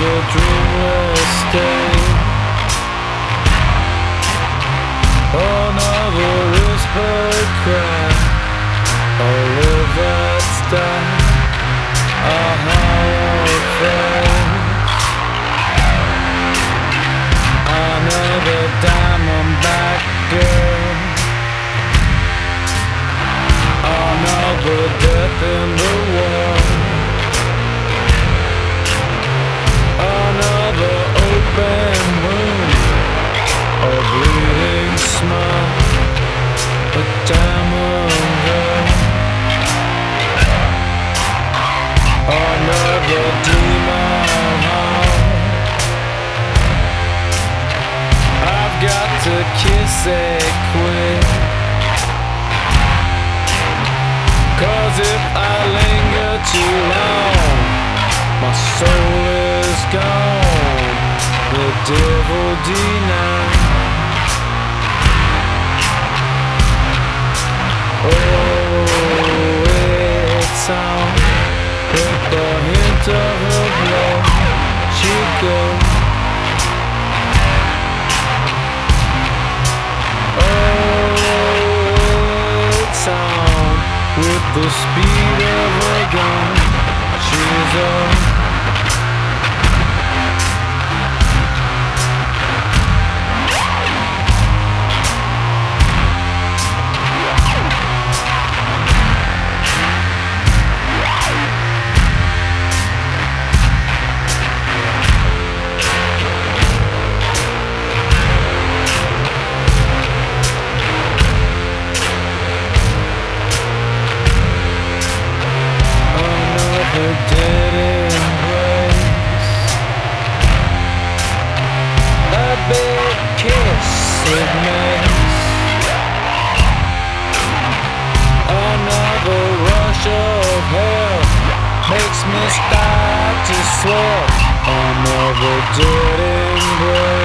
another dreamless day, another whispered cry, a love that's died, a hollow face, another diamondback girl, another death in the world, another open wound, a bleeding smile, a diamond girl, another demon heart. I've got to kiss it quick, 'cause if I linger too long, my soul is gone, the devil denied. Oh, it's on with a hint of her blood. She goes. Oh, it's on with the speed of a gun. She's on. A dead embrace, a big kiss it makes, another rush of hell makes me start to sweat, another dead embrace.